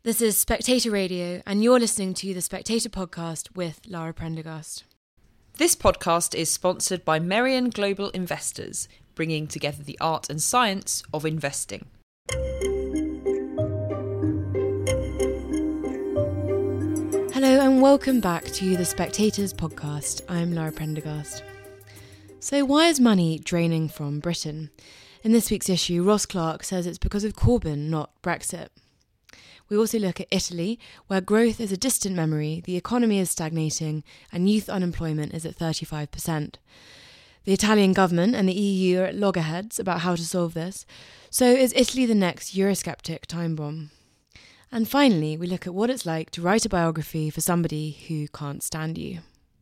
This is Spectator Radio, and you're listening to the Spectator podcast with Lara Prendergast. This podcast is sponsored by Merian Global Investors, bringing together the art and science of investing. Hello and welcome back to the Spectators podcast. I'm Lara Prendergast. So why is money draining from Britain? In this week's issue, Ross Clark says it's because of Corbyn, not Brexit. We also look at Italy, where growth is a distant memory, the economy is stagnating, and youth unemployment is at 35%. The Italian government and the EU are at loggerheads about how to solve this. So is Italy the next Eurosceptic time bomb? And finally, we look at what it's like to write a biography for somebody who can't stand you.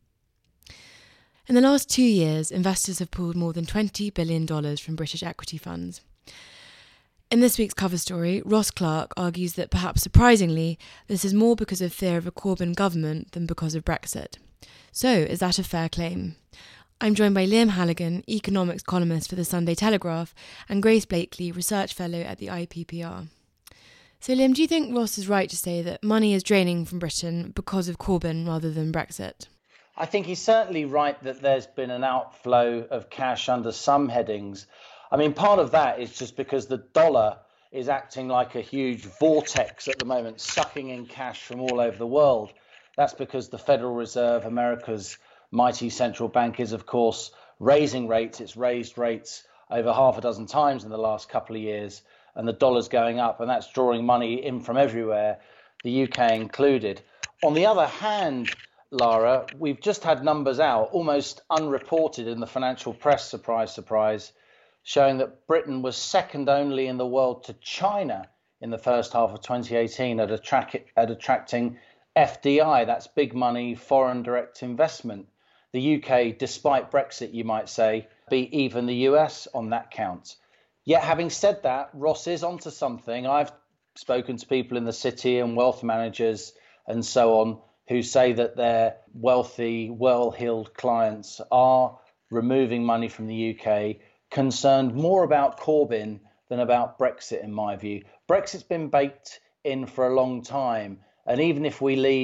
In the last 2 years, investors have pulled more than $20 billion from British equity funds. In this week's cover story, Ross Clark argues that perhaps surprisingly, this is more because of fear of a Corbyn government than because of Brexit. So, is that a fair claim? I'm joined by Liam Halligan, economics columnist for the Sunday Telegraph, and Grace Blakely, research fellow at the IPPR. So Liam, do you think Ross is right to say that money is draining from Britain because of Corbyn rather than Brexit? I think he's certainly right that there's been an outflow of cash under some headings. I mean, part of that is just because the dollar is acting like a huge vortex at the moment, sucking in cash from all over the world. That's because the Federal Reserve, America's mighty central bank, is, of course, raising rates. It's raised rates over half a dozen times in the last couple of years, and the dollar's going up, and that's drawing money in from everywhere, the UK included. On the other hand, Lara, we've just had numbers out, almost unreported in the financial press, surprise, surprise, showing that Britain was second only in the world to China in the first half of 2018 at attracting FDI, that's big money, foreign direct investment. The UK, despite Brexit, you might say, beat even the US on that count. Yet having said that, Ross is onto something. I've spoken to people in the city and wealth managers and so on who say that their wealthy, well-heeled clients are removing money from the UK, concerned more about Corbyn than about Brexit, in my view. Brexit's been baked in for a long time. And even if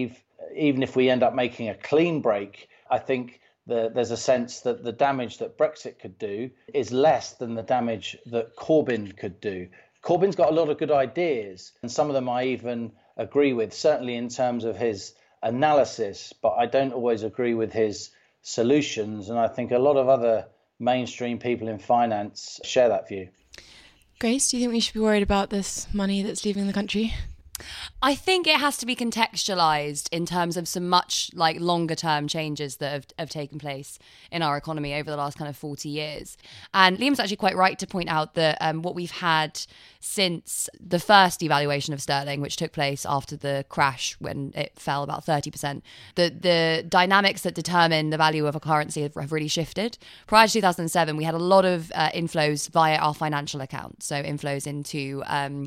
we end up making a clean break, I think there's a sense that the damage that Brexit could do is less than the damage that Corbyn could do. Corbyn's got a lot of good ideas, and some of them I even agree with, certainly in terms of his analysis, but I don't always agree with his solutions. And I think a lot of other mainstream people in finance share that view. Grace, do you think we should be worried about this money that's leaving the country? I think it has to be contextualised in terms of some much longer term changes that have taken place in our economy over the last kind of 40 years. And Liam's actually quite right to point out that what we've had since the first devaluation of sterling, which took place after the crash when it fell about 30%, the dynamics that determine the value of a currency have really shifted. Prior to 2007, we had a lot of inflows via our financial accounts, so inflows into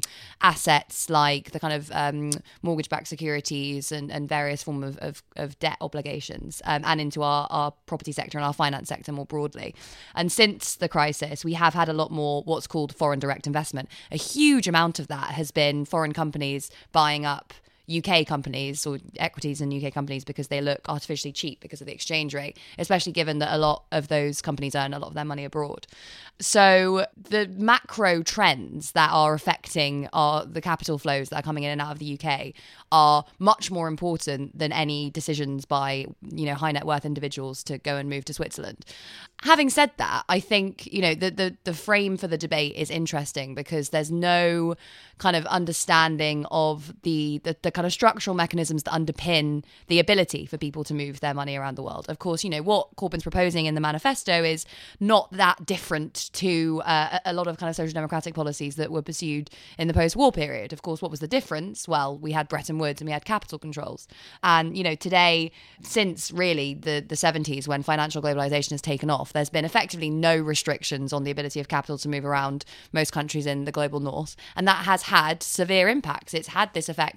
assets like the kind of mortgage-backed securities and various forms of debt obligations, and into our property sector and our finance sector more broadly. And since the crisis, we have had a lot more what's called foreign direct investment. A huge amount of that has been foreign companies buying up UK companies or equities in UK companies because they look artificially cheap because of the exchange rate, especially given that a lot of those companies earn a lot of their money abroad. So the macro trends that are affecting the capital flows that are coming in and out of the UK are much more important than any decisions by, high net worth individuals to go and move to Switzerland. Having said that, I think, the frame for the debate is interesting because there's no kind of understanding of the kind of structural mechanisms that underpin the ability for people to move their money around the world. Of course, what Corbyn's proposing in the manifesto is not that different to a lot of kind of social democratic policies that were pursued in the post-war period. Of course, what was the difference? Well, we had Bretton Woods and we had capital controls. And, today, since really the 70s when financial globalization has taken off, there's been effectively no restrictions on the ability of capital to move around most countries in the global north. And that has had severe impacts. It's had this effect on tax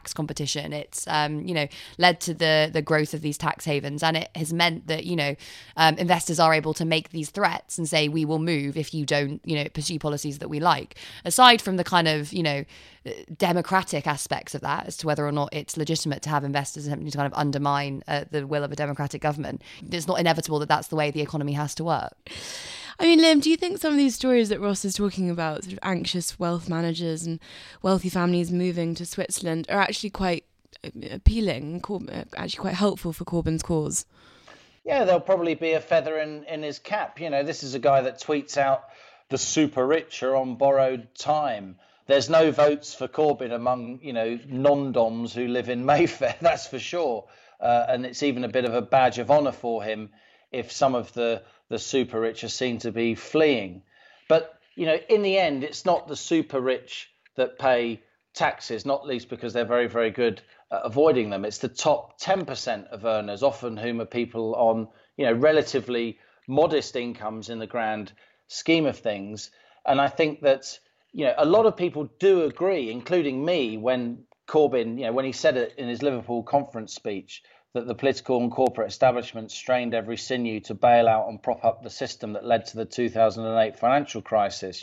tax competition. It's, led to the growth of these tax havens. And it has meant that, investors are able to make these threats and say, we will move if you don't, pursue policies that we like. Aside from the kind of, democratic aspects of that as to whether or not it's legitimate to have investors attempting to kind of undermine the will of a democratic government, it's not inevitable that that's the way the economy has to work. I mean, Liam, do you think some of these stories that Ross is talking about, sort of anxious wealth managers and wealthy families moving to Switzerland, are actually quite appealing, actually quite helpful for Corbyn's cause? Yeah, there'll probably be a feather in his cap. This is a guy that tweets out the super rich are on borrowed time. There's no votes for Corbyn among, non-doms who live in Mayfair, that's for sure. And it's even a bit of a badge of honour for him if some of the super rich are seen to be fleeing. But, in the end, it's not the super rich that pay taxes, not least because they're very, very good at avoiding them. It's the top 10% of earners, often whom are people on, relatively modest incomes in the grand scheme of things. And I think that, a lot of people do agree, including me, when Corbyn, when he said it in his Liverpool conference speech, that the political and corporate establishment strained every sinew to bail out and prop up the system that led to the 2008 financial crisis.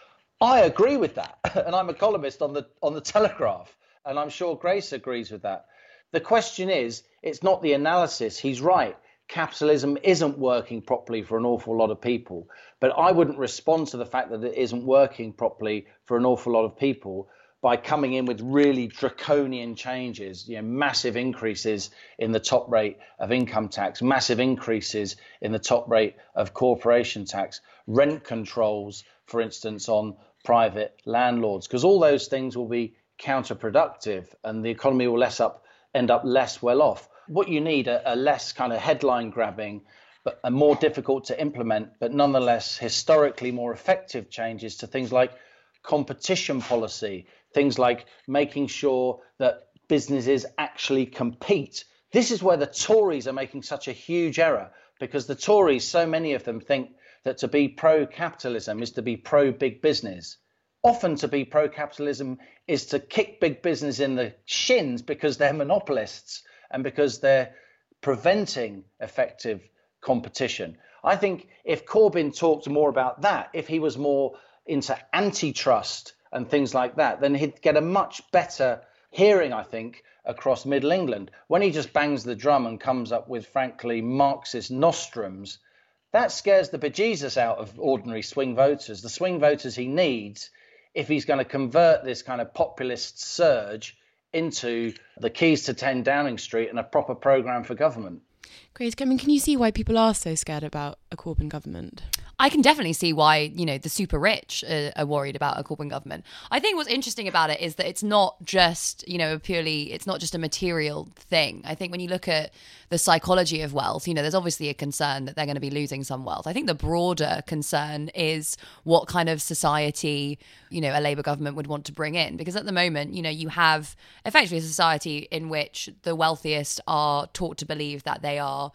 I agree with that, and I'm a columnist on the Telegraph, and I'm sure Grace agrees with that. The question is, it's not the analysis. He's right. Capitalism isn't working properly for an awful lot of people, but I wouldn't respond to the fact that it isn't working properly for an awful lot of people by coming in with really draconian changes, massive increases in the top rate of income tax, massive increases in the top rate of corporation tax, rent controls, for instance, on private landlords, because all those things will be counterproductive and the economy will end up less well off. What you need are less kind of headline grabbing, but are more difficult to implement, but nonetheless historically more effective changes to things like competition policy, things like making sure that businesses actually compete. This is where the Tories are making such a huge error, because the Tories, so many of them think that to be pro-capitalism is to be pro-big business. Often to be pro-capitalism is to kick big business in the shins because they're monopolists and because they're preventing effective competition. I think if Corbyn talked more about that, if he was more into antitrust and things like that, then he'd get a much better hearing, I think, across Middle England. When he just bangs the drum and comes up with, frankly, Marxist nostrums, that scares the bejesus out of ordinary swing voters, the swing voters he needs if he's going to convert this kind of populist surge into the keys to 10 Downing Street and a proper programme for government. Grace, can you see why people are so scared about a Corbyn government? I can definitely see why, the super rich are worried about a Corbyn government. I think what's interesting about it is that it's not just, it's not just a material thing. I think when you look at the psychology of wealth, there's obviously a concern that they're going to be losing some wealth. I think the broader concern is what kind of society, a Labour government would want to bring in. Because at the moment, you have effectively a society in which the wealthiest are taught to believe that they are,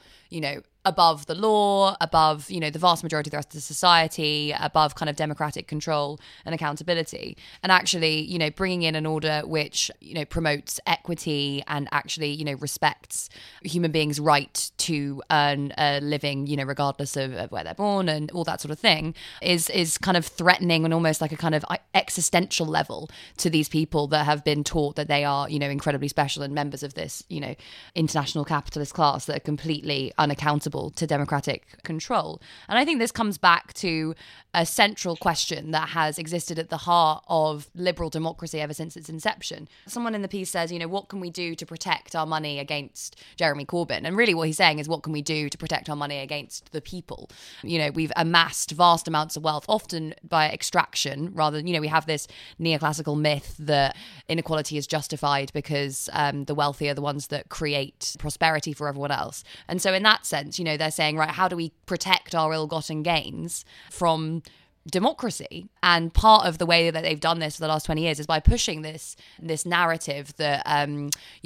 above the law, above, the vast majority of the rest of the society, above kind of democratic control and accountability. And actually, bringing in an order which, promotes equity and actually, respects human beings' right to earn a living, regardless of where they're born and all that sort of thing is kind of threatening and almost like a kind of existential level to these people that have been taught that they are, incredibly special and members of this, international capitalist class that are completely unaccountable to democratic control. And I think this comes back to a central question that has existed at the heart of liberal democracy ever since its inception. Someone in the piece says, what can we do to protect our money against Jeremy Corbyn? And really what he's saying is, what can we do to protect our money against the people? We've amassed vast amounts of wealth, often by extraction, rather than, we have this neoclassical myth that inequality is justified because the wealthy are the ones that create prosperity for everyone else. And so in that sense, they're saying, right, how do we protect our ill-gotten gains from democracy? And part of the way that they've done this for the last 20 years is by pushing this narrative that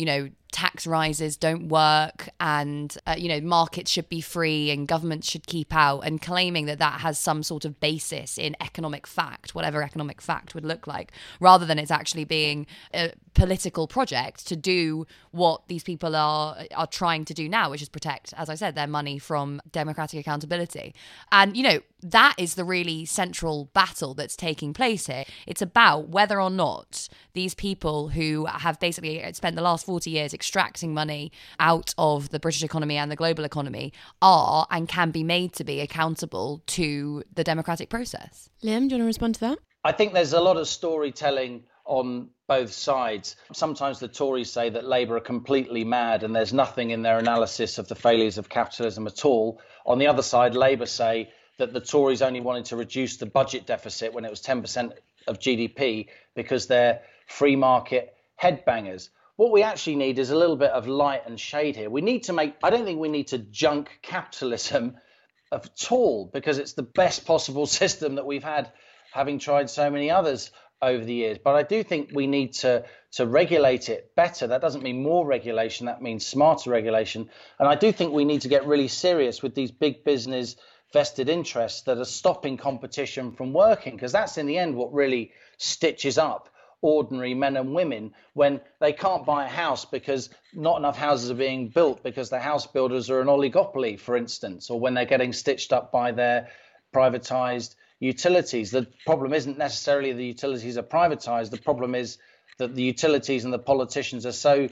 tax rises don't work and, markets should be free and governments should keep out, and claiming that that has some sort of basis in economic fact, whatever economic fact would look like, rather than it's actually being a political project to do what these people are trying to do now, which is protect, as I said, their money from democratic accountability. And, that is the really central battle that's taking place here. It's about whether or not these people who have basically spent the last 40 years extracting money out of the British economy and the global economy are and can be made to be accountable to the democratic process. Liam, do you want to respond to that? I think there's a lot of storytelling on both sides. Sometimes the Tories say that Labour are completely mad and there's nothing in their analysis of the failures of capitalism at all. On the other side, Labour say that the Tories only wanted to reduce the budget deficit when it was 10% of GDP because they're free market headbangers. What we actually need is a little bit of light and shade here. I don't think we need to junk capitalism at all, because it's the best possible system that we've had, having tried so many others over the years. But I do think we need to regulate it better. That doesn't mean more regulation, that means smarter regulation. And I do think we need to get really serious with these big business vested interests that are stopping competition from working, because that's in the end what really stitches up ordinary men and women when they can't buy a house because not enough houses are being built because the house builders are an oligopoly, for instance, or when they're getting stitched up by their privatized utilities. The problem isn't necessarily the utilities are privatized. The problem is that the utilities and the politicians are so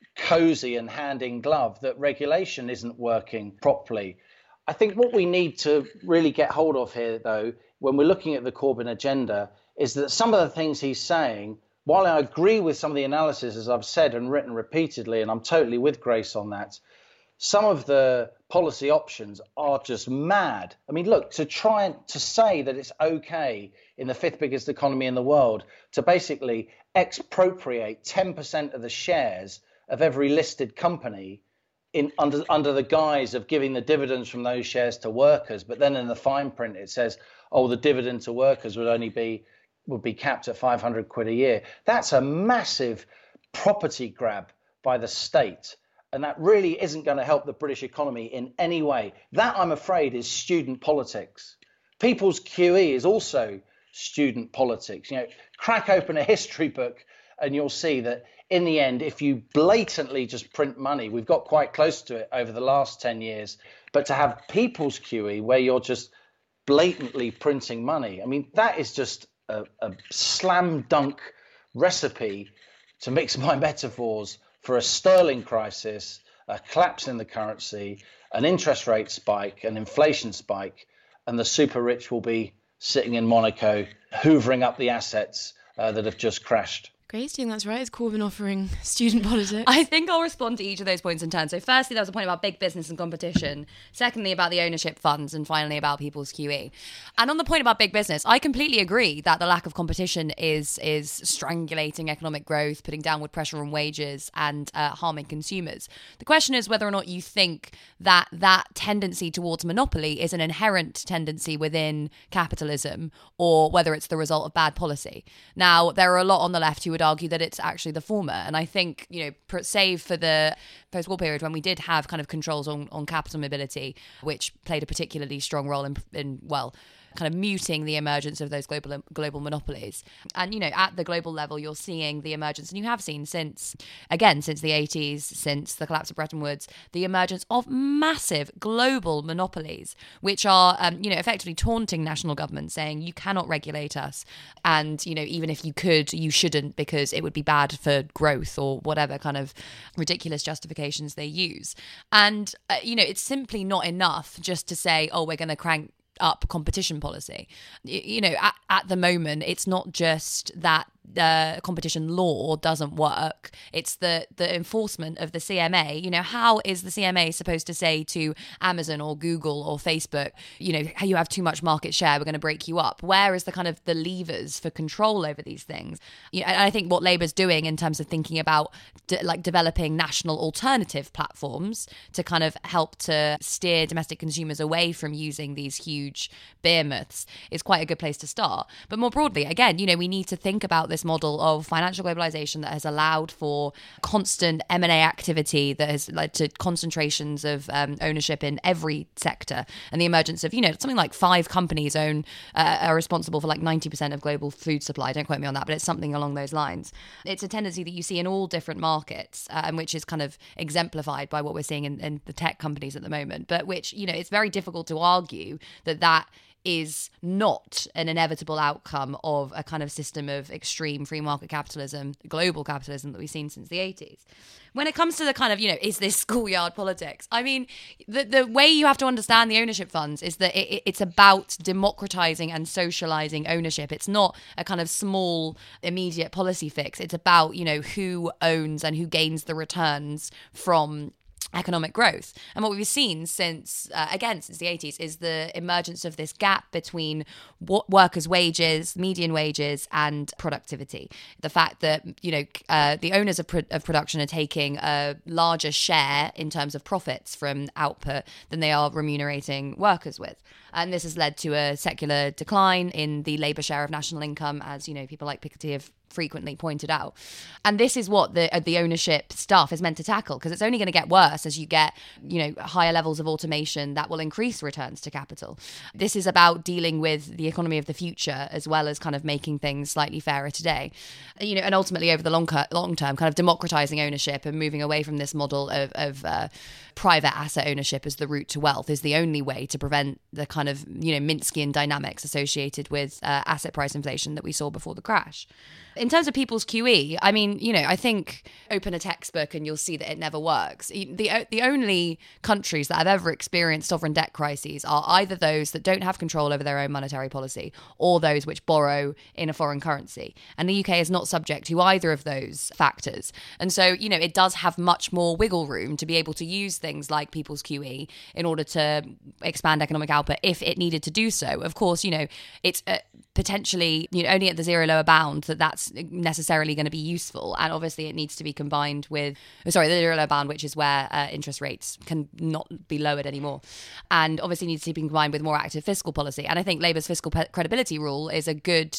cozy and hand in glove that regulation isn't working properly. I think what we need to really get hold of here, though, when we're looking at the Corbyn agenda, is that some of the things he's saying, while I agree with some of the analysis, as I've said and written repeatedly, and I'm totally with Grace on that, some of the policy options are just mad. I mean, look, to try to say that it's okay in the fifth biggest economy in the world to basically expropriate 10% of the shares of every listed company under the guise of giving the dividends from those shares to workers, but then in the fine print it says, oh, the dividend to workers would be capped at 500 quid a year. That's a massive property grab by the state, and that really isn't going to help the British economy in any way. That, I'm afraid, is student politics. People's QE is also student politics. Crack open a history book and you'll see that in the end, if you blatantly just print money, we've got quite close to it over the last 10 years, but to have people's QE where you're just blatantly printing money, I mean, that is just a slam dunk recipe, to mix my metaphors, for a sterling crisis, a collapse in the currency, an interest rate spike, an inflation spike, and the super rich will be sitting in Monaco, hoovering up the assets that have just crashed. Grace, do you think that's right? Is Corbyn offering student politics? I think I'll respond to each of those points in turn. So firstly, there was a point about big business and competition. Secondly, about the ownership funds. And finally, about people's QE. And on the point about big business, I completely agree that the lack of competition is strangulating economic growth, putting downward pressure on wages and harming consumers. The question is whether or not you think that tendency towards monopoly is an inherent tendency within capitalism, or whether it's the result of bad policy. Now, there are a lot on the left who would argue that it's actually the former. And I think, save for the post-war period when we did have kind of controls on capital mobility, which played a particularly strong role in kind of muting the emergence of those global monopolies. And, at the global level, you're seeing the emergence, and you have seen since the 80s, since the collapse of Bretton Woods, the emergence of massive global monopolies, which are, effectively taunting national governments, saying you cannot regulate us. And, even if you could, you shouldn't, because it would be bad for growth, or whatever kind of ridiculous justifications they use. And, it's simply not enough just to say, oh, we're going to crank up competition policy. At the moment, it's not just that competition law doesn't work, it's the enforcement of the CMA. How is the CMA supposed to say to Amazon or Google or Facebook, you have too much market share, we're going to break you up? Where is the kind of the levers for control over these things? And I think what Labour's doing in terms of thinking about developing national alternative platforms to kind of help to steer domestic consumers away from using these huge behemoths is quite a good place to start. But more broadly, again, we need to think about this model of financial globalization that has allowed for constant M&A activity that has led to concentrations of ownership in every sector, and the emergence of, something like 5 companies are responsible for like 90% of global food supply. Don't quote me on that, but it's something along those lines. It's a tendency that you see in all different markets, and which is kind of exemplified by what we're seeing in the tech companies at the moment, but which, it's very difficult to argue that is not an inevitable outcome of a kind of system of extreme free market capitalism, global capitalism that we've seen since the 80s. When it comes to the kind of, is this schoolyard politics? I mean, the way you have to understand the ownership funds is that it's about democratizing and socializing ownership. It's not a kind of small, immediate policy fix. It's about, who owns and who gains the returns from economic growth. And what we've seen since the 80s is the emergence of this gap between workers' wages, median wages, and productivity. The fact that, the owners of production are taking a larger share in terms of profits from output than they are remunerating workers with. And this has led to a secular decline in the labour share of national income, as, people like Piketty have frequently pointed out. And this is what the ownership stuff is meant to tackle, because it's only going to get worse as you get, higher levels of automation that will increase returns to capital. This is about dealing with the economy of the future, as well as kind of making things slightly fairer today. And ultimately over the long term, kind of democratizing ownership and moving away from this model of private asset ownership as the route to wealth is the only way to prevent the kind of, Minskian dynamics associated with asset price inflation that we saw before the crash. In terms of people's QE, I mean, I think open a textbook and you'll see that it never works. The only countries that have ever experienced sovereign debt crises are either those that don't have control over their own monetary policy or those which borrow in a foreign currency. And the UK is not subject to either of those factors. And so, it does have much more wiggle room to be able to use things like people's QE in order to expand economic output if it needed to do so. Of course, it's potentially only at the zero lower bound that's necessarily going to be useful, and obviously it needs to be combined with the zero lower bound, which is where interest rates can not be lowered anymore, and obviously needs to be combined with more active fiscal policy. And I think Labour's fiscal credibility rule is a good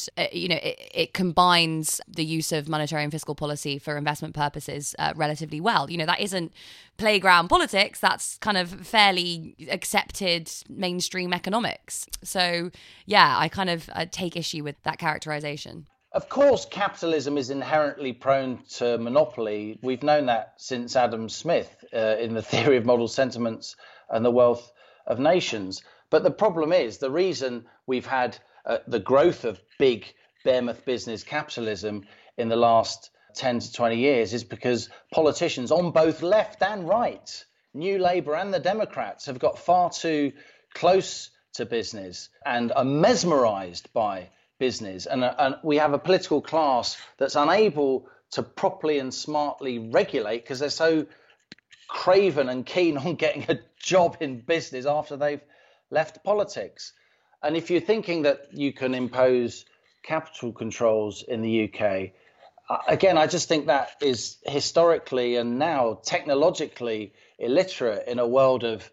it combines the use of monetary and fiscal policy for investment purposes relatively well. That isn't playground politics, that's kind of fairly accepted mainstream economics. So yeah, I kind of take issue with that characterization. Of course, capitalism is inherently prone to monopoly. We've known that since Adam Smith in the theory of model sentiments and the wealth of nations. But the problem is, the reason we've had the growth of big behemoth business capitalism in the last 10 to 20 years is because politicians on both left and right, New Labour and the Democrats, have got far too close to business and are mesmerised by business. And we have a political class that's unable to properly and smartly regulate because they're so craven and keen on getting a job in business after they've left politics. And if you're thinking that you can impose capital controls in the UK, again, I just think that is historically and now technologically illiterate in a world of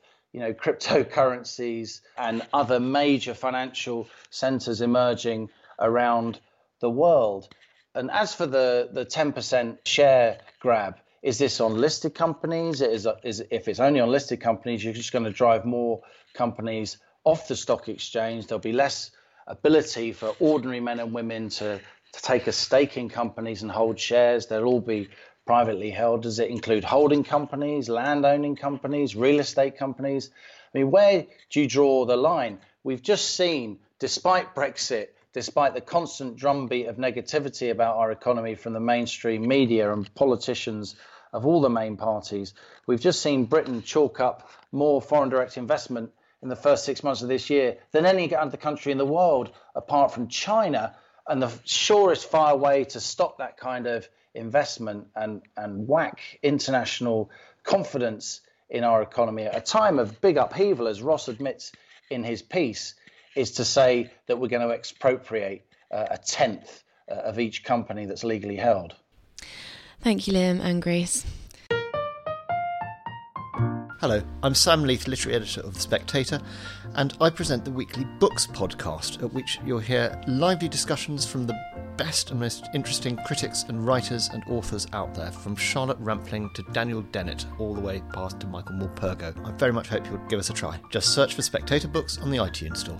cryptocurrencies and other major financial centres emerging around the world. And as for the 10% share grab, is this on listed companies? If it's only on listed companies, you're just going to drive more companies off the stock exchange. There'll be less ability for ordinary men and women to take a stake in companies and hold shares. They'll all be privately held. Does it include holding companies, land owning companies, real estate companies? I mean, where do you draw the line? We've just seen, despite Brexit, despite the constant drumbeat of negativity about our economy from the mainstream media and politicians of all the main parties, we've just seen Britain chalk up more foreign direct investment in the first 6 months of this year than any other country in the world, apart from China. And the surest fire way to stop that kind of investment and whack international confidence in our economy at a time of big upheaval, as Ross admits in his piece, is to say that we're going to expropriate a tenth of each company that's legally held. Thank you, Liam and Grace. Hello, I'm Sam Leith, literary editor of The Spectator, and I present the weekly Books podcast, at which you'll hear lively discussions from the best and most interesting critics and writers and authors out there, from Charlotte Rampling to Daniel Dennett, all the way past to Michael Morpurgo. I very much hope you'll give us a try. Just search for Spectator Books on the iTunes Store.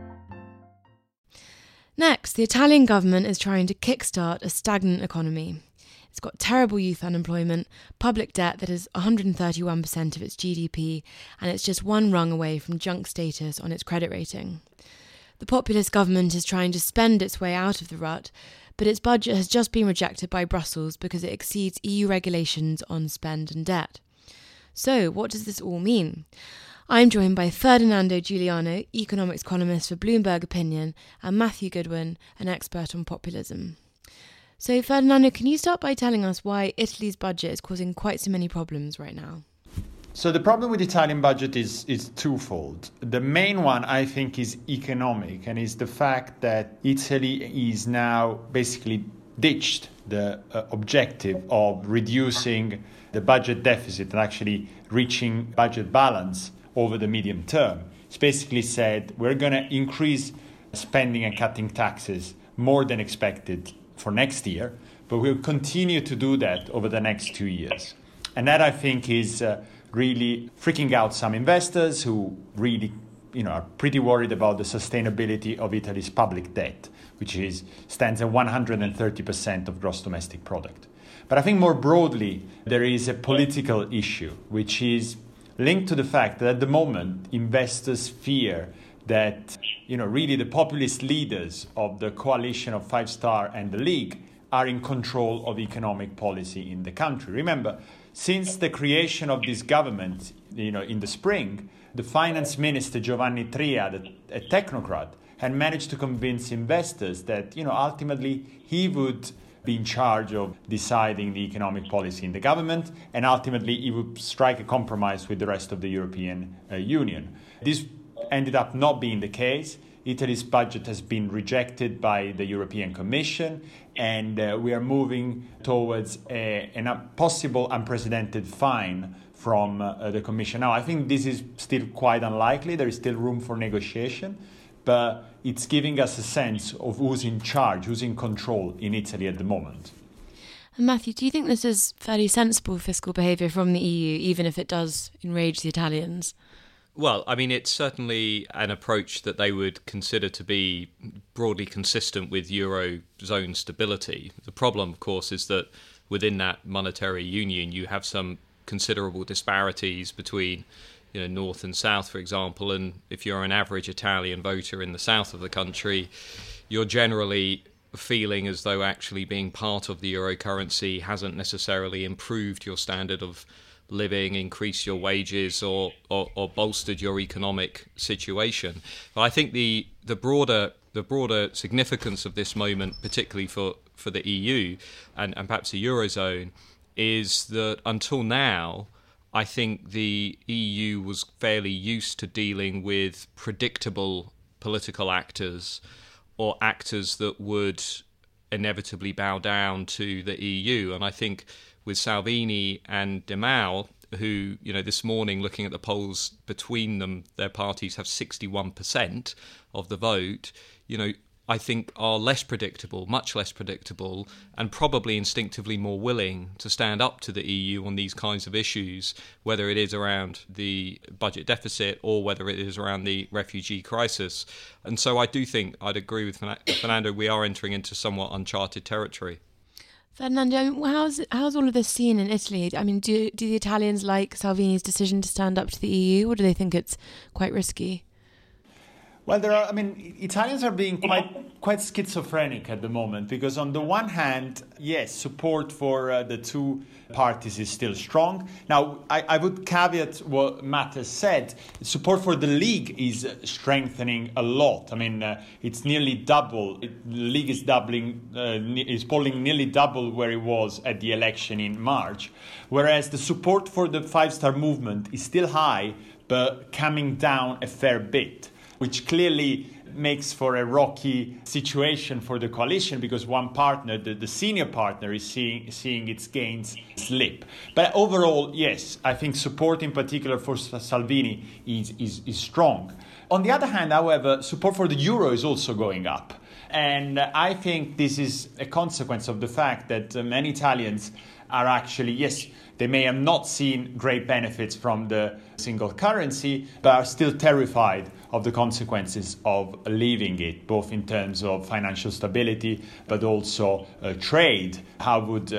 Next, the Italian government is trying to kickstart a stagnant economy. It's got terrible youth unemployment, public debt that is 131% of its GDP, and it's just one rung away from junk status on its credit rating. The populist government is trying to spend its way out of the rut, but its budget has just been rejected by Brussels because it exceeds EU regulations on spend and debt. So, what does this all mean? I'm joined by Ferdinando Giuliano, economics columnist for Bloomberg Opinion, and Matthew Goodwin, an expert on populism. So, Ferdinando, can you start by telling us why Italy's budget is causing quite so many problems right now? So the problem with the Italian budget is twofold. The main one, I think, is economic, and is the fact that Italy is now basically ditched the objective of reducing the budget deficit and actually reaching budget balance over the medium term. It's basically said we're going to increase spending and cutting taxes more than expected for next year, but we'll continue to do that over the next 2 years. And that, I think, is really freaking out some investors who really are pretty worried about the sustainability of Italy's public debt, which stands at 130% of gross domestic product. But I think more broadly, there is a political issue, which is linked to the fact that at the moment, investors fear that, really the populist leaders of the coalition of Five Star and the League are in control of economic policy in the country. Remember, since the creation of this government, in the spring, the finance minister, Giovanni Tria, a technocrat, had managed to convince investors that, ultimately he would be in charge of deciding the economic policy in the government, and ultimately he would strike a compromise with the rest of the European Union. This ended up not being the case. Italy's budget has been rejected by the European Commission, and we are moving towards a possible unprecedented fine from the Commission. Now, I think this is still quite unlikely. There is still room for negotiation, but it's giving us a sense of who's in charge, who's in control in Italy at the moment. And Matthew, do you think this is fairly sensible fiscal behaviour from the EU, even if it does enrage the Italians? Well, I mean, it's certainly an approach that they would consider to be broadly consistent with Eurozone stability. The problem, of course, is that within that monetary union, you have some considerable disparities between north and south, for example. And if you're an average Italian voter in the south of the country, you're generally feeling as though actually being part of the euro currency hasn't necessarily improved your standard of living, increased your wages, or bolstered your economic situation. But I think the broader significance of this moment, particularly for the EU and perhaps the Eurozone, is that until now, I think the EU was fairly used to dealing with predictable political actors, or actors that would inevitably bow down to the EU. And I think with Salvini and Di Maio, who, this morning, looking at the polls between them, their parties have 61% of the vote, I think are less predictable, much less predictable, and probably instinctively more willing to stand up to the EU on these kinds of issues, whether it is around the budget deficit or whether it is around the refugee crisis. And so I do think I'd agree with Fernando, we are entering into somewhat uncharted territory. Ferdinando, how's all of this seen in Italy? I mean, do the Italians like Salvini's decision to stand up to the EU, or do they think it's quite risky? Well, Italians are being quite schizophrenic at the moment, because on the one hand, yes, support for the two parties is still strong. Now, I would caveat what Matt has said. Support for the League is strengthening a lot. It's nearly double. The League is polling nearly double where it was at the election in March, whereas the support for the Five Star Movement is still high, but coming down a fair bit, which clearly makes for a rocky situation for the coalition, because one partner, the senior partner, is seeing its gains slip. But overall, yes, I think support in particular for Salvini is strong. On the other hand, however, support for the euro is also going up. And I think this is a consequence of the fact that many Italians are actually, yes, they may have not seen great benefits from the single currency, but are still terrified of the consequences of leaving it, both in terms of financial stability, but also trade. How would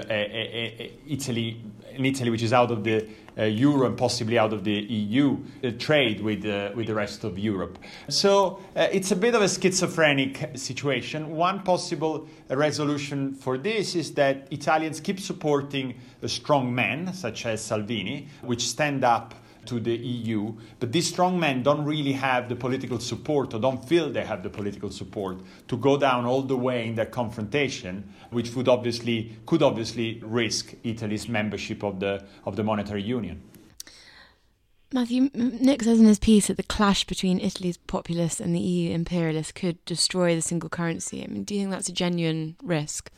Italy, which is out of the euro and possibly out of the EU, trade with the rest of Europe? So it's a bit of a schizophrenic situation. One possible resolution for this is that Italians keep supporting strong men, such as Salvini, which stand up to the EU, but these strong men don't really have the political support, or don't feel they have the political support to go down all the way in that confrontation, which could obviously risk Italy's membership of the monetary union. Matthew, Nick says in his piece that the clash between Italy's populists and the EU imperialists could destroy the single currency. I mean, do you think that's a genuine risk?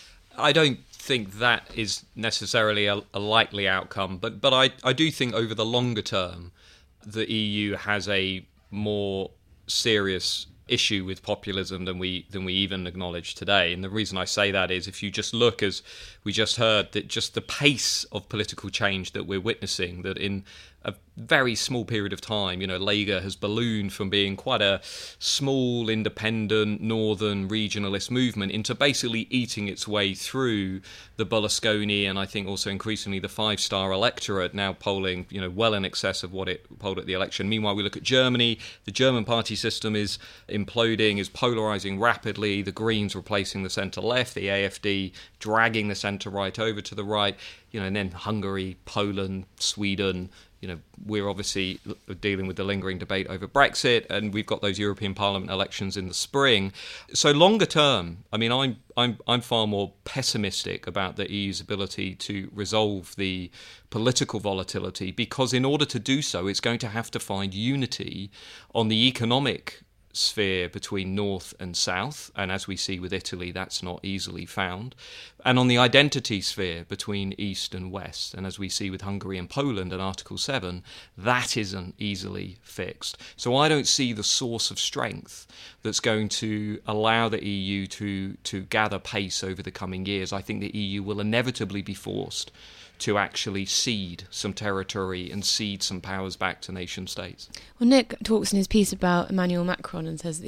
I don't think that is necessarily a likely outcome, but I do think over the longer term, the EU has a more serious issue with populism than we even acknowledge today. And the reason I say that is if you just look, as we just heard, that just the pace of political change that we're witnessing, that in a very small period of time, Lega has ballooned from being quite a small, independent, northern regionalist movement into basically eating its way through the Berlusconi and I think also increasingly the five-star electorate, now polling, well in excess of what it polled at the election. Meanwhile, we look at Germany. The German party system is imploding, is polarising rapidly. The Greens replacing the centre-left, the AfD dragging the centre-right over to the right, and then Hungary, Poland, Sweden. We're obviously dealing with the lingering debate over Brexit, and we've got those European Parliament elections in the spring. So longer term, I mean, I'm far more pessimistic about the EU's ability to resolve the political volatility, because in order to do so, it's going to have to find unity on the economic sphere between North and South, and as we see with Italy, that's not easily found, and on the identity sphere between East and West, and as we see with Hungary and Poland and Article 7, that isn't easily fixed. So I don't see the source of strength that's going to allow the EU to gather pace over the coming years. I think the EU will inevitably be forced to actually cede some territory and cede some powers back to nation states. Well, Nick talks in his piece about Emmanuel Macron and says that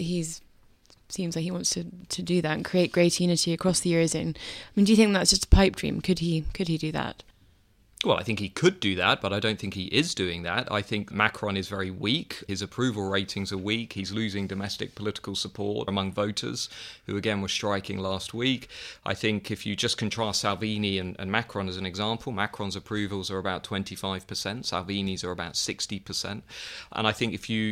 seems like he wants to do that and create greater unity across the Eurozone. I mean, do you think that's just a pipe dream? Could he do that? Well, I think he could do that, but I don't think he is doing that. I think Macron is very weak. His approval ratings are weak. He's losing domestic political support among voters, who again were striking last week. I think if you just contrast Salvini and Macron as an example, Macron's approvals are about 25%, Salvini's are about 60%. And I think if you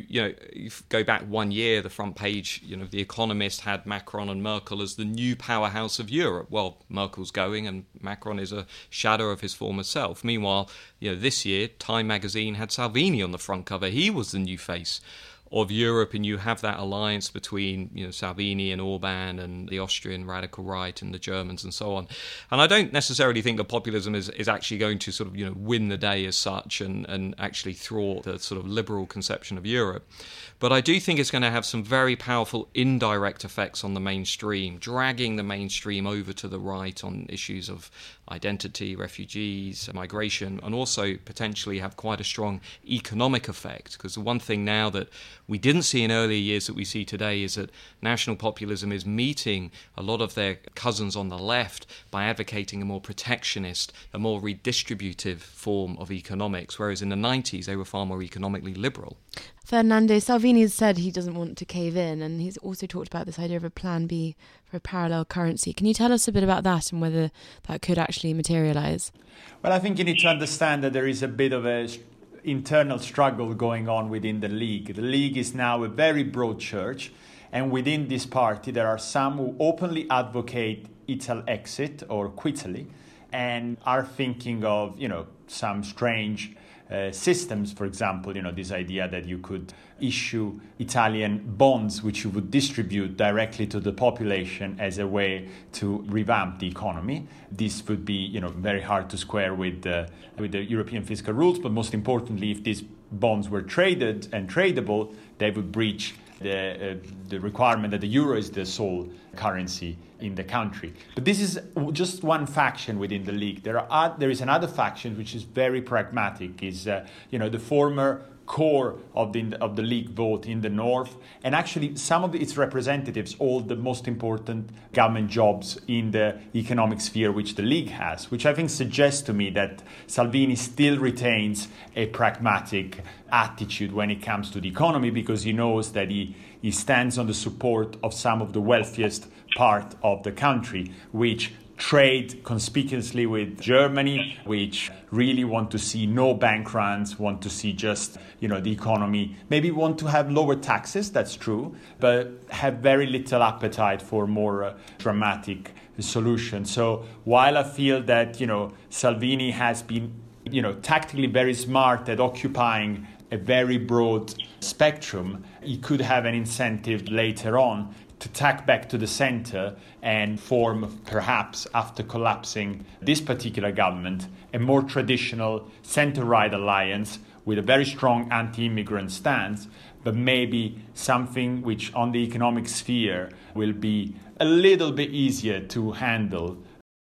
go back 1 year, the front page, The Economist had Macron and Merkel as the new powerhouse of Europe. Well, Merkel's going and Macron is a shadow of his former self. Meanwhile, this year, Time magazine had Salvini on the front cover. He was the new face of Europe, and you have that alliance between Salvini and Orban and the Austrian radical right and the Germans and so on. And I don't necessarily think that populism is actually going to sort of win the day as such and actually thwart the sort of liberal conception of Europe. But I do think it's going to have some very powerful indirect effects on the mainstream, dragging the mainstream over to the right on issues of identity, refugees, migration, and also potentially have quite a strong economic effect. Because the one thing now that we didn't see in earlier years that we see today is that national populism is meeting a lot of their cousins on the left by advocating a more protectionist, a more redistributive form of economics, whereas in the 90s they were far more economically liberal. Fernando, Salvini has said he doesn't want to cave in, and he's also talked about this idea of a plan B for a parallel currency. Can you tell us a bit about that and whether that could actually materialise? Well, I think you need to understand that there is a bit of an internal struggle going on within the League. The League is now a very broad church, and within this party there are some who openly advocate Italy exit or quitally and are thinking of, some strange systems, for example, this idea that you could issue Italian bonds which you would distribute directly to the population as a way to revamp the economy. This would be, very hard to square with the European fiscal rules, but most importantly, if these bonds were traded and tradable, they would breach the requirement that the euro is the sole currency in the country. But this is just one faction within the League. There is another faction which is very pragmatic, is the former core of the League vote in the north, and actually some of its representatives hold the most important government jobs in the economic sphere which the League has, which I think suggests to me that Salvini still retains a pragmatic attitude when it comes to the economy, because he knows that he stands on the support of some of the wealthiest part of the country, which trade conspicuously with Germany, which really want to see no bank runs, want to see just, the economy, maybe want to have lower taxes, that's true, but have very little appetite for more dramatic solutions. So while I feel that, Salvini has been, tactically very smart at occupying a very broad spectrum, he could have an incentive later on to tack back to the centre and form, perhaps after collapsing this particular government, a more traditional centre-right alliance with a very strong anti-immigrant stance, but maybe something which on the economic sphere will be a little bit easier to handle.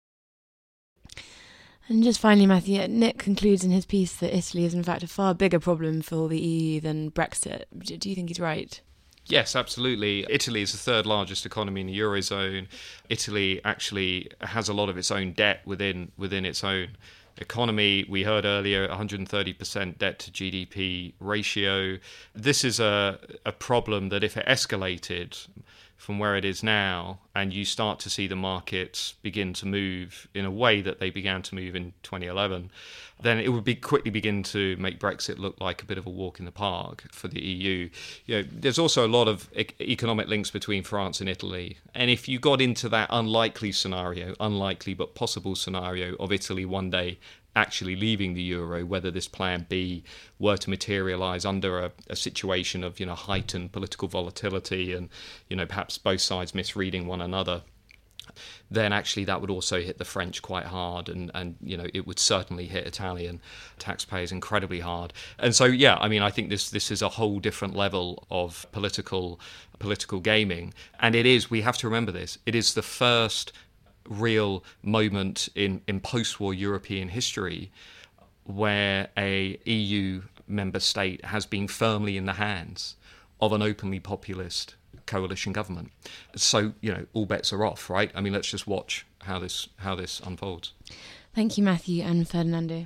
And just finally, Matthew, Nick concludes in his piece that Italy is in fact a far bigger problem for the EU than Brexit. Do you think he's right? Yes, absolutely. Italy is the third largest economy in the Eurozone. Italy actually has a lot of its own debt within its own economy. We heard earlier 130% debt to GDP ratio. This is a problem that if it escalated from where it is now and you start to see the markets begin to move in a way that they began to move in 2011, then it would quickly begin to make Brexit look like a bit of a walk in the park for the EU. There's also a lot of economic links between France and Italy. And if you got into that unlikely but possible scenario of Italy one day actually leaving the euro, whether this plan B were to materialise under a situation of heightened political volatility and perhaps both sides misreading one another, then actually that would also hit the French quite hard, and it would certainly hit Italian taxpayers incredibly hard. And so I think this is a whole different level of political gaming, and we have to remember this, it is the first real moment in post-war European history where a EU member state has been firmly in the hands of an openly populist coalition government. So, all bets are off, right? I mean, let's just watch how this unfolds. Thank you, Matthew and Ferdinando.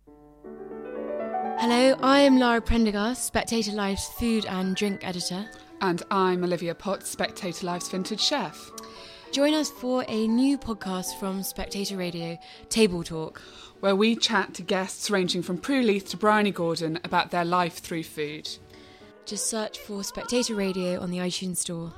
Hello, I am Lara Prendergast, Spectator Life's food and drink editor. And I'm Olivia Potts, Spectator Life's vintage chef. Join us for a new podcast from Spectator Radio, Table Talk, where we chat to guests ranging from Prue Leith to Bryony Gordon about their life through food. Just search for Spectator Radio on the iTunes Store.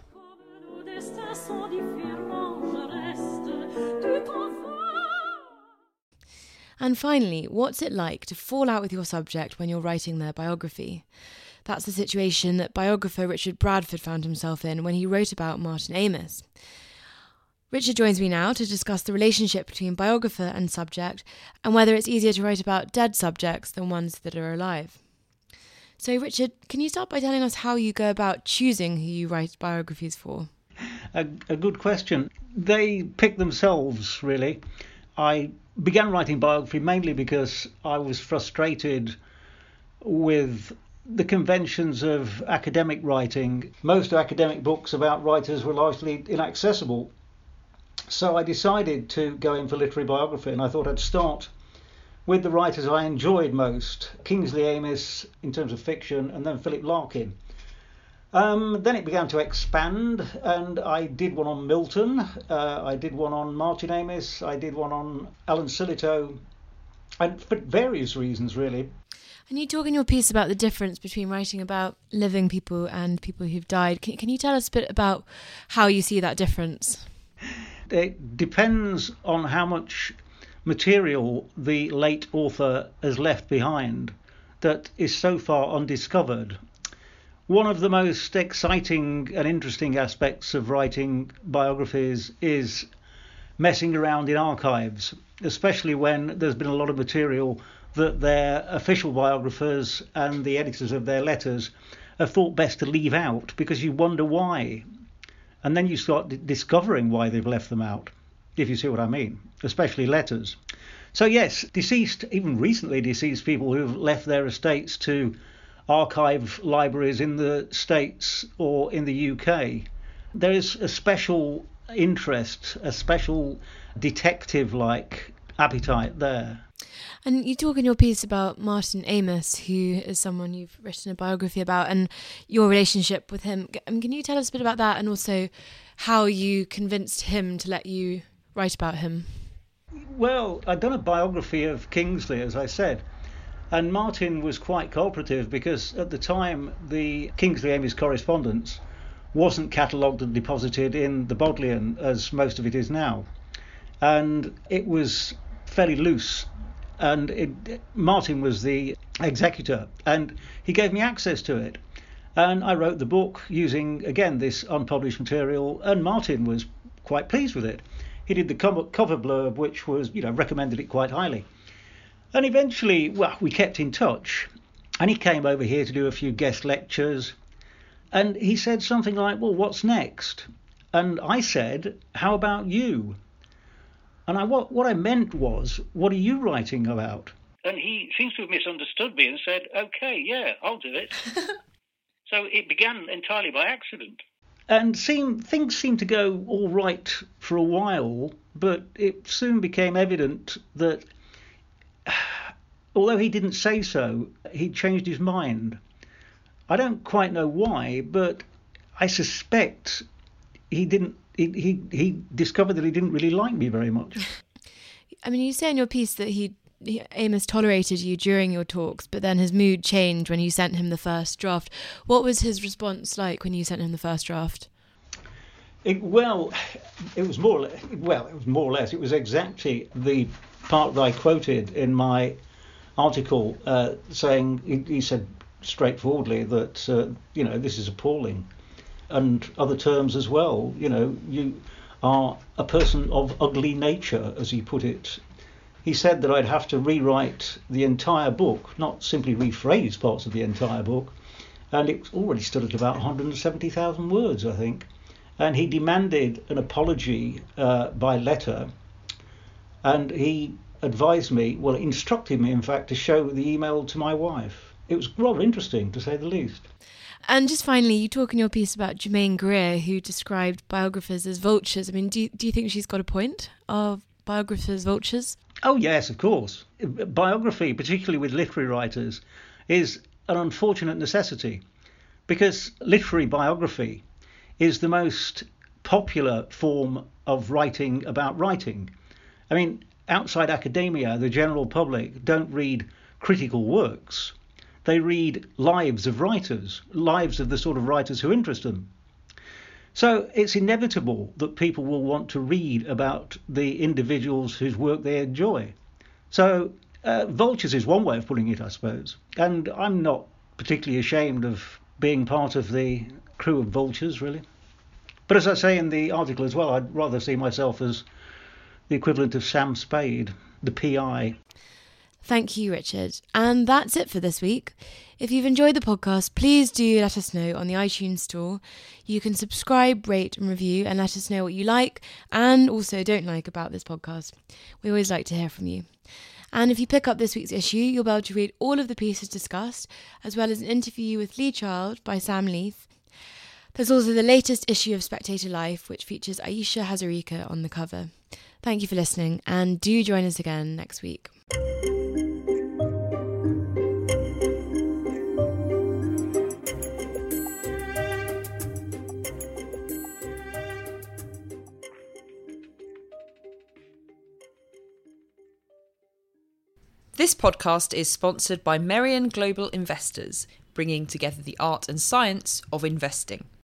And finally, what's it like to fall out with your subject when you're writing their biography? That's the situation that biographer Richard Bradford found himself in when he wrote about Martin Amis. Richard joins me now to discuss the relationship between biographer and subject and whether it's easier to write about dead subjects than ones that are alive. So, Richard, can you start by telling us how you go about choosing who you write biographies for? A good question. They pick themselves, really. I began writing biography mainly because I was frustrated with the conventions of academic writing. Most academic books about writers were largely inaccessible. So I decided to go in for literary biography, and I thought I'd start with the writers I enjoyed most, Kingsley Amis in terms of fiction, and then Philip Larkin. Then it began to expand, and I did one on Milton, I did one on Martin Amis, I did one on Alan Sillitoe, and for various reasons, really. And you talk in your piece about the difference between writing about living people and people who've died. Can you tell us a bit about how you see that difference? It depends on how much material the late author has left behind that is so far undiscovered. One of the most exciting and interesting aspects of writing biographies is messing around in archives, especially when there's been a lot of material that their official biographers and the editors of their letters have thought best to leave out because you wonder why. And then you start discovering why they've left them out, if you see what I mean, especially letters. So yes, deceased, even recently deceased people who've left their estates to archive libraries in the States or in the UK, there is a special interest, a special detective-like appetite there. And you talk in your piece about Martin Amis, who is someone you've written a biography about, and your relationship with him. Can you tell us a bit about that, and also how you convinced him to let you write about him? Well, I'd done a biography of Kingsley, as I said, and Martin was quite cooperative because at the time the Kingsley-Amis correspondence wasn't catalogued and deposited in the Bodleian as most of it is now. And it was fairly loose. And Martin was the executor, and he gave me access to it. And I wrote the book using, again, this unpublished material, and Martin was quite pleased with it. He did the cover blurb, which was, recommended it quite highly. And eventually, well, we kept in touch, and he came over here to do a few guest lectures, and he said something like, well, what's next? And I said, how about you? And what I meant was, what are you writing about? And he seems to have misunderstood me and said, OK, yeah, I'll do it. So it began entirely by accident. And things seemed to go all right for a while, but it soon became evident that, although he didn't say so, he'd changed his mind. I don't quite know why, but I suspect he didn't. He discovered that he didn't really like me very much. I mean, you say in your piece that Amis tolerated you during your talks, but then his mood changed when you sent him the first draft. What was his response like when you sent him the first draft? It was more or less. It was exactly the part that I quoted in my article, saying he said straightforwardly that this is appalling. And other terms as well, you are a person of ugly nature, as he put it. He said that I'd have to rewrite the entire book, not simply rephrase parts of the entire book, and it already stood at about 170,000 words, I think. And he demanded an apology by letter, and he advised me, instructed me, in fact, to show the email to my wife. It was rather interesting, to say the least. And just finally, you talk in your piece about Germaine Greer, who described biographers as vultures. I mean, do you think she's got a point? Are biographers vultures? Oh, yes, of course. Biography, particularly with literary writers, is an unfortunate necessity because literary biography is the most popular form of writing about writing. I mean, outside academia, the general public don't read critical works. They read lives of writers, lives of the sort of writers who interest them. So it's inevitable that people will want to read about the individuals whose work they enjoy. So vultures is one way of putting it, I suppose. And I'm not particularly ashamed of being part of the crew of vultures, really. But as I say in the article as well, I'd rather see myself as the equivalent of Sam Spade, the PI. Thank you, Richard. And that's it for this week. If you've enjoyed the podcast, please do let us know on the iTunes store. You can subscribe, rate and review and let us know what you like and also don't like about this podcast. We always like to hear from you. And if you pick up this week's issue, you'll be able to read all of the pieces discussed, as well as an interview with Lee Child by Sam Leith. There's also the latest issue of Spectator Life, which features Ayesha Hazarika on the cover. Thank you for listening, and do join us again next week. This podcast is sponsored by Merian Global Investors, bringing together the art and science of investing.